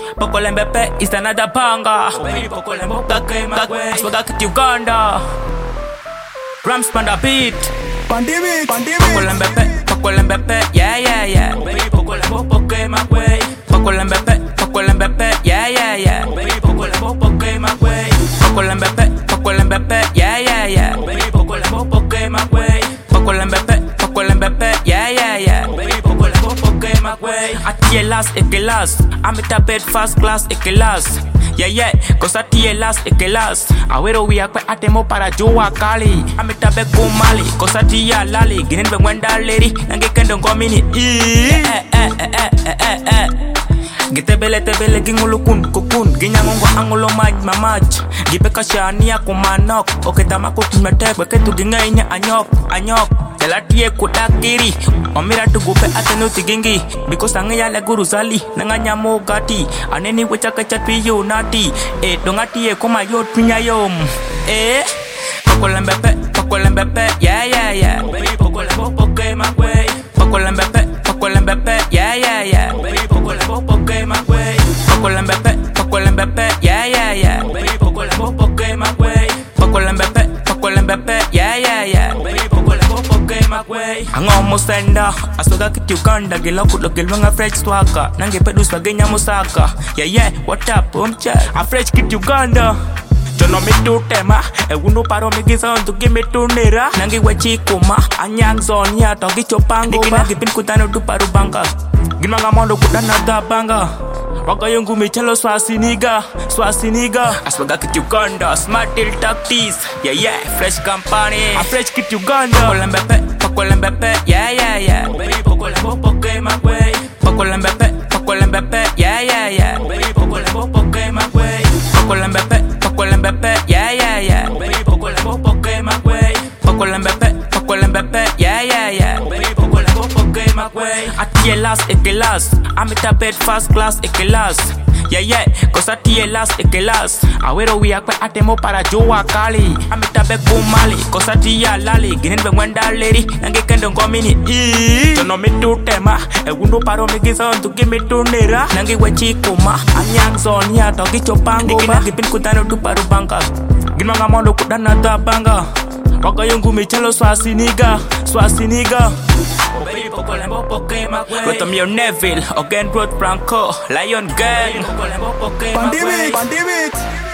Poco Lembepe is another banger. Poco Lembepe came my way. I swagger to Uganda. Rams on the beat. Pandemic. Poco Lembepe, yeah. Poco Lembepe came my way. Poco Lembepe, yeah. Poco Lembepe came my way. Poco Lembepe, yeah. Poco Lembepe came my way. Poco Lembepe, yeah. Poco Lembepe came my way. Atielas ekelas, amita bed first class ekelas. Yeah, cause atielas ekelas. Awero we akwe atemo para joa kali. Amita bed kumali, cause atia lali. Ginen be wenda lady, nange kendo ngomini. Gitebele gingulukun kukun ginyangongo angulo mamaj gipeka shania kumanok oketama kutumetek weketu gingainya anyop telatie kutakiri omira tugupe atenu tigingi because angya le guruzali nanganya mogati aneni wechaka chapiyo nati dongati koma yo tunyayom Poco Lembepe, yeah. Poco Lembepe my way. Poco Lembepe, yeah. Poco Lembepe my way. Poco Lembepe, yeah. Poco Lembepe my way. Poco Lembepe, yeah. Poco Lembepe my way. Angomo senda, asoga kiti Uganda, gilokulo gilwanga fresh swaka, nange pedu swagenya musaka. Yeah, what up, umcha? A fresh kiti Uganda. Jono me to tema, uno paro me gizon to give me to nera. Nangi wachi kuma, anyang zon ya togi chopango ba. Gipin kutano tu paru banga. Gimanga mondo kutana da banga. Waka yungu me chalo swasiniga. Aswaga kit Uganda, smart till tactics. Yeah, fresh company. A fresh kit Uganda. Poco Lembepe, yeah. Poco Lembepe my way. Poco Lembepe, yeah. Poco Lembepe my way. Poco Lembepe, yeah. Poco Lembepe my way. Poco Lembepe, yeah. Poco Lembepe my way. Atielas ekelas, amita bed first class ekelas. Yeah, cause atielas ekelas. Awero we akwe atemo para joa kali. Amita bed kumali, cause atia lali. Ginen be wenda lady, nange kendo ngomini. Jono me to tema, uno paro me gizon to give me to nera. Nange wachi kuma, anyang zon ya togi chopango ba. Gipin kutano tu paru banga. Gimanga mondo kudana da banga. Waka yungu me chalo swasiniga. Poco Lembepe my way. With your Neville, again Road Franco, Lion Gang. Pandemic.